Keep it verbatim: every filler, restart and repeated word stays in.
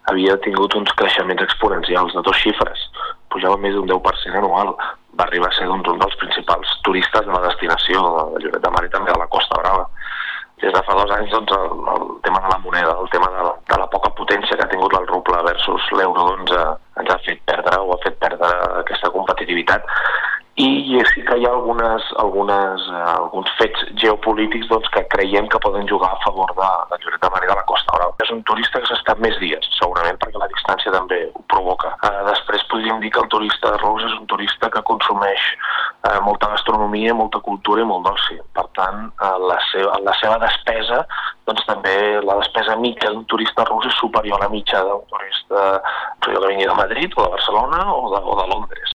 havia tingut uns creixements exponencials de dos xifres, pujava més d'un deu per cent anual, va arribar a ser doncs, un dels principals turistes de la destinació de Lloret de Mar i també de la Costa Brava. Des de fa dos anys doncs, el, el tema de la moneda, el tema de la, de la poca potència que ha tingut el ruble versus l'euro doncs, eh, ens ha fet perdre o ha fet perdre aquesta competitivitat. I sí que hi ha algunes, algunes, eh, alguns fets geopolítics doncs, que creiem que poden jugar a favor de, de Lloret de Mar i de la Costa Brava. És un turista que s'ha estat més dies, segurament, perquè la distància també ho provoca. Eh, després podríem dir que el turista rus és un turista que consumeix eh, molta gastronomia, molta cultura i molt d'oci. Per tant, eh, la, seva, la seva despesa, doncs també la despesa mitja d'un turista rus és superior a la mitja d'un turista que vingui de Madrid o de Barcelona o de, o de Londres.